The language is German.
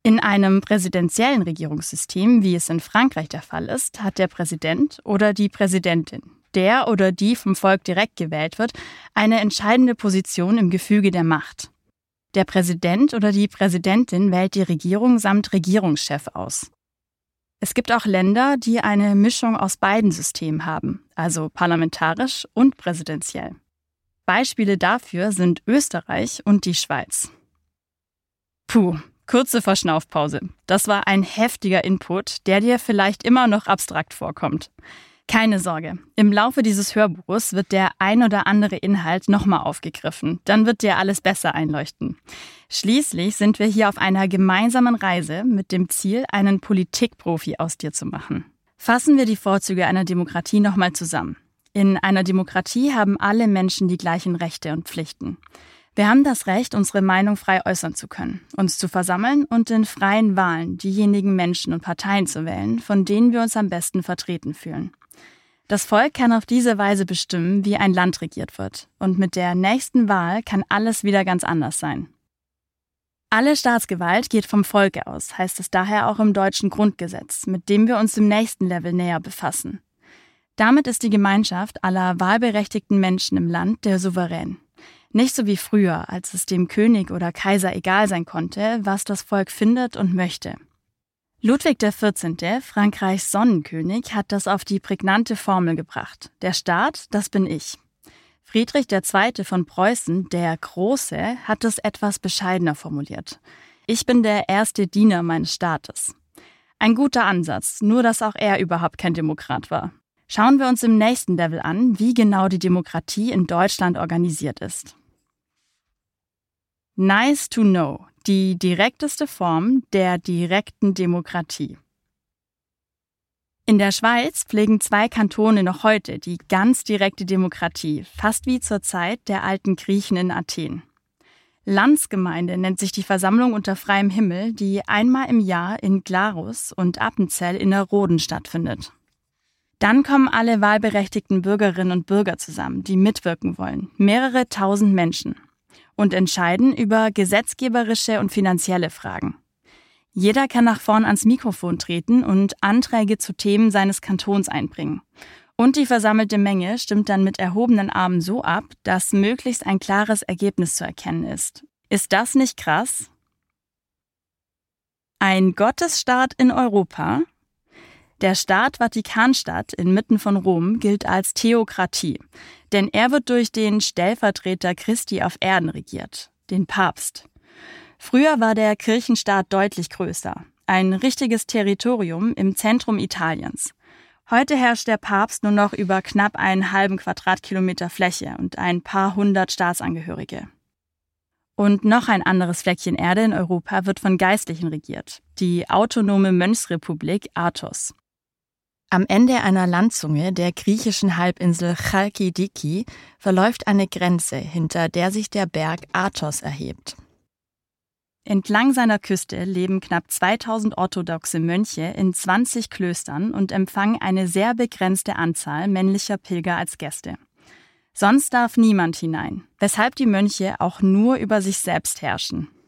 In einem präsidentiellen Regierungssystem, wie es in Frankreich der Fall ist, hat der Präsident oder die Präsidentin, der oder die vom Volk direkt gewählt wird, eine entscheidende Position im Gefüge der Macht. Der Präsident oder die Präsidentin wählt die Regierung samt Regierungschef aus. Es gibt auch Länder, die eine Mischung aus beiden Systemen haben, also parlamentarisch und präsidentiell. Beispiele dafür sind Österreich und die Schweiz. Puh, kurze Verschnaufpause. Das war ein heftiger Input, der dir vielleicht immer noch abstrakt vorkommt. Keine Sorge, im Laufe dieses Hörbuches wird der ein oder andere Inhalt nochmal aufgegriffen. Dann wird dir alles besser einleuchten. Schließlich sind wir hier auf einer gemeinsamen Reise mit dem Ziel, einen Politikprofi aus dir zu machen. Fassen wir die Vorzüge einer Demokratie nochmal zusammen. In einer Demokratie haben alle Menschen die gleichen Rechte und Pflichten. Wir haben das Recht, unsere Meinung frei äußern zu können, uns zu versammeln und in freien Wahlen diejenigen Menschen und Parteien zu wählen, von denen wir uns am besten vertreten fühlen. Das Volk kann auf diese Weise bestimmen, wie ein Land regiert wird. Und mit der nächsten Wahl kann alles wieder ganz anders sein. Alle Staatsgewalt geht vom Volke aus, heißt es daher auch im deutschen Grundgesetz, mit dem wir uns im nächsten Level näher befassen. Damit ist die Gemeinschaft aller wahlberechtigten Menschen im Land der Souverän. Nicht so wie früher, als es dem König oder Kaiser egal sein konnte, was das Volk findet und möchte. Ludwig XIV., Frankreichs Sonnenkönig, hat das auf die prägnante Formel gebracht. Der Staat, das bin ich. Friedrich II. Von Preußen, der Große, hat es etwas bescheidener formuliert. Ich bin der erste Diener meines Staates. Ein guter Ansatz, nur dass auch er überhaupt kein Demokrat war. Schauen wir uns im nächsten Level an, wie genau die Demokratie in Deutschland organisiert ist. Nice to know. Die direkteste Form der direkten Demokratie. In der Schweiz pflegen 2 Kantone noch heute die ganz direkte Demokratie, fast wie zur Zeit der alten Griechen in Athen. Landsgemeinde nennt sich die Versammlung unter freiem Himmel, die einmal im Jahr in Glarus und Appenzell Innerrhoden stattfindet. Dann kommen alle wahlberechtigten Bürgerinnen und Bürger zusammen, die mitwirken wollen, mehrere tausend Menschen, und entscheiden über gesetzgeberische und finanzielle Fragen. Jeder kann nach vorn ans Mikrofon treten und Anträge zu Themen seines Kantons einbringen. Und die versammelte Menge stimmt dann mit erhobenen Armen so ab, dass möglichst ein klares Ergebnis zu erkennen ist. Ist das nicht krass? Ein Gottesstaat in Europa? Der Staat Vatikanstadt inmitten von Rom gilt als Theokratie, denn er wird durch den Stellvertreter Christi auf Erden regiert, den Papst. Früher war der Kirchenstaat deutlich größer, ein richtiges Territorium im Zentrum Italiens. Heute herrscht der Papst nur noch über knapp einen halben Quadratkilometer Fläche und ein paar hundert Staatsangehörige. Und noch ein anderes Fleckchen Erde in Europa wird von Geistlichen regiert, die autonome Mönchsrepublik Athos. Am Ende einer Landzunge der griechischen Halbinsel Chalkidiki verläuft eine Grenze, hinter der sich der Berg Athos erhebt. Entlang seiner Küste leben knapp 2000 orthodoxe Mönche in 20 Klöstern und empfangen eine sehr begrenzte Anzahl männlicher Pilger als Gäste. Sonst darf niemand hinein, weshalb die Mönche auch nur über sich selbst herrschen.